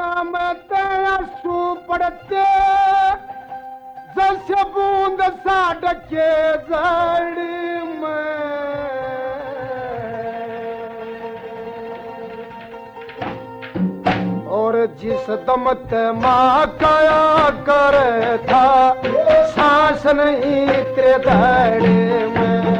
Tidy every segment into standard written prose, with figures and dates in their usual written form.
नाम आंसू पड़ते जैसे बूंद साड़के जड़ी में और जिस दम ते माँ कया करे था सांस नहीं तेरे दाड़े में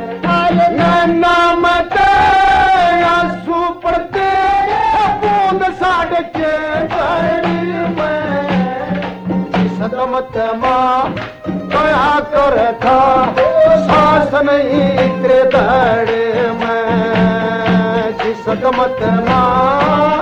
नाम आंसू पड़ते बूंद साड़के जड़ी में जिस दम ते माँ कया करे था सांस नहीं तेरे दाड़े में जिस दम ते माँ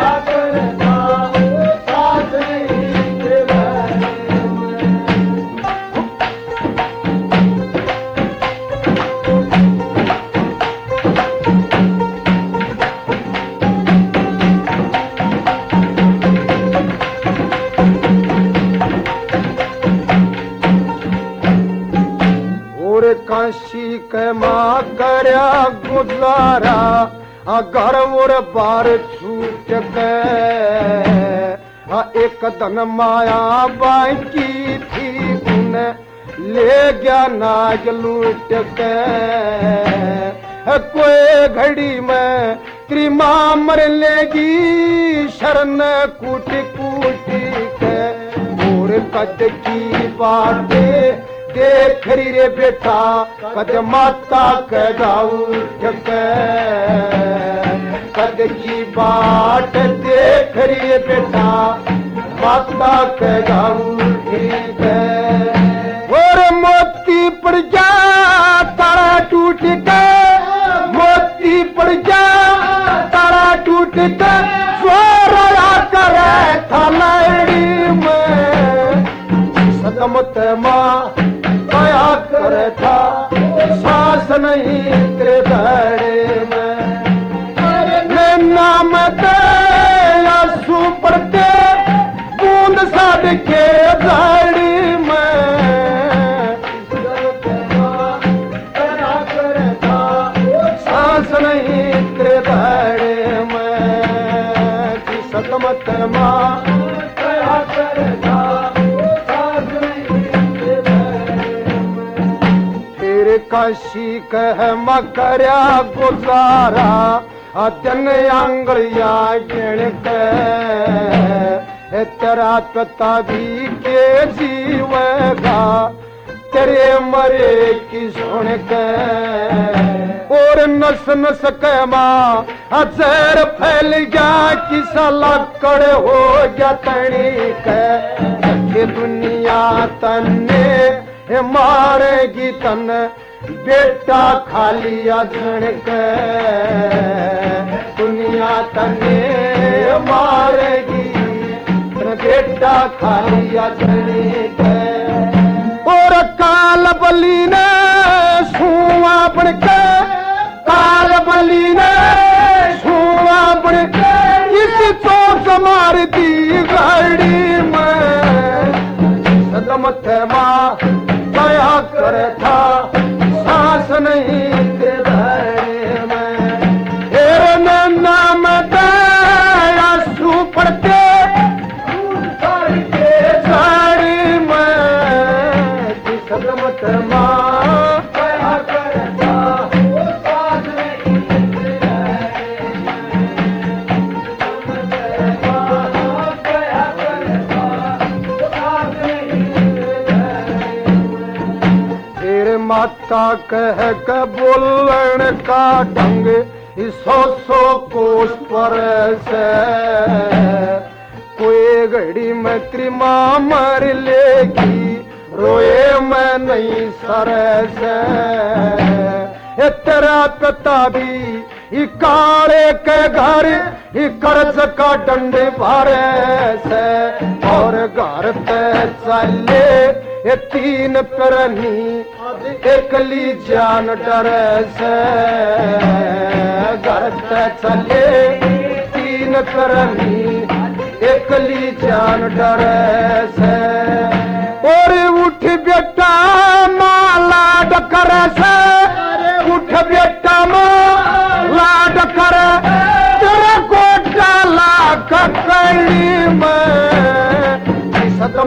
काशी के माँ करया गुजारा घर और बार छूट गए एक दिन माया बाकी थी उन्हें ले गया नाग लूट गए कोई घड़ी में तेरी माँ मर लेगी शरण कूट कूट के और कद की बातें देख रे बेटा कद माता के गाउठ के कद की बाट देख रे बेटा माता के गाउठ के और मोती पड़ जा तारा टूट के मोती पड़ जा तारा टूट के सोया करे थलड़ी में सदमत माँ कया करे था सांस नहीं तेरे दाड़े में नाम आंसू पड़ते बूंद साड़के दाड़ी में कया करे था सांस नहीं तेरे दाड़े में सदमत माँ कया करे था काशी कह मकरिया गुजारा दिन आंगलिया गिण के तेरा पिता भी के जीवेगा तेरे मरे की सुन के और नस नस के माँ जहर फैल गया किसा लकड़ हो गया तणी के दुनिया तन्ने मारेगी तन बेटा खाली अधन के दुनिया तने मारेगी बेटा खाली अधन के और काल बली ने सुआ बन के काल बली ने सुआ बन के इस चोट मार दी गाड़ी में सदमत माँ कया करे था सांस नहीं तेरे दाड़े में तेरे नाम आंसू पड़ते साड़ी में सदमत माँ कया करे था सांस नहीं तेरे दाड़े में कया करे था सांस नहीं माता कह के बोलन का ढंग सौ सौ कोस पर से कोई घड़ी में तेरी माँ मर लेगी रोए मैं नहीं सर से तेरा पिता भी काले के घर कर्ज का डंडे भरे से और घर पे चले ये तीन करनी एकली जान डर से घर पे चले तीन करनी एकली जान डर से और उठ बेटा माँ लाड कर से उठ बेटा माँ लाड कर तेरे को डाला ककड़ी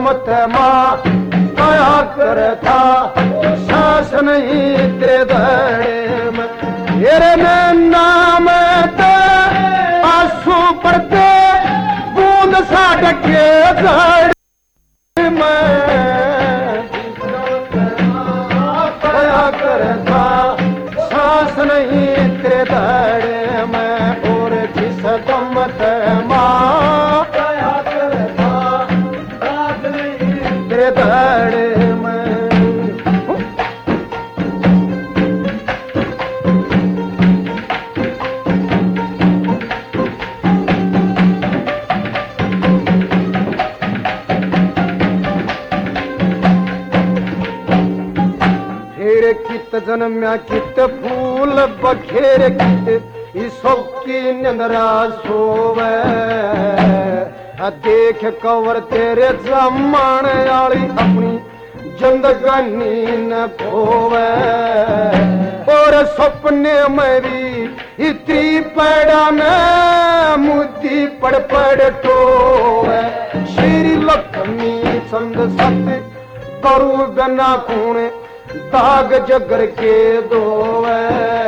सदमत माँ कया कर था सांस नहीं तेरे धड़े में तेरे नाम ते आंसू पड़ते बूंद सा ढके धड़े में कया कर था सांस नहीं तेरे धड़े में और जिस सदमत माँ कया कर था सांस नहीं तेरे धड़े में कित जन्म्या कित फूल बखेर कित इसकी निंदरा सोवे देख कवर तेरे जमाने आली अपनी जिंदगानी न खोवे और सपने मेरी इतनी पैड़ा न मुद्दी पड़ पड़ टोवे श्री लक्ष्मी चंद सत्य करू गना खूने दाग जगर के दोवे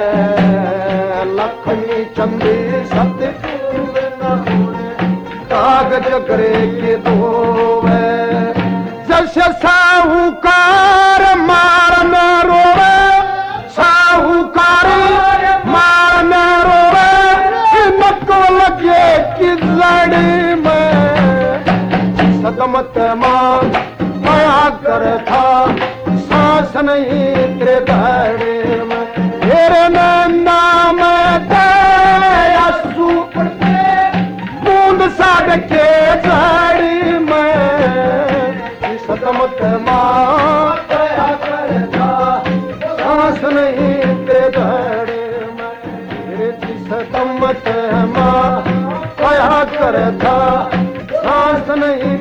लक्ष्मी चंदी सत्य दाग जगर के दोवे जैसे साहूकार मार न रोवे साहूकार मार न रोवे नको लगे कि लड़ी में सदमत मां माया कर था सांस नहीं तेरे धड़े में तेरे नाम ते आंसू पड़ते बूंद सा ढके धड़ी में सदमत माँ कया कर था सांस नहीं तेरे धड़े में तेरे सदमत माँ कया कर था सांस नहीं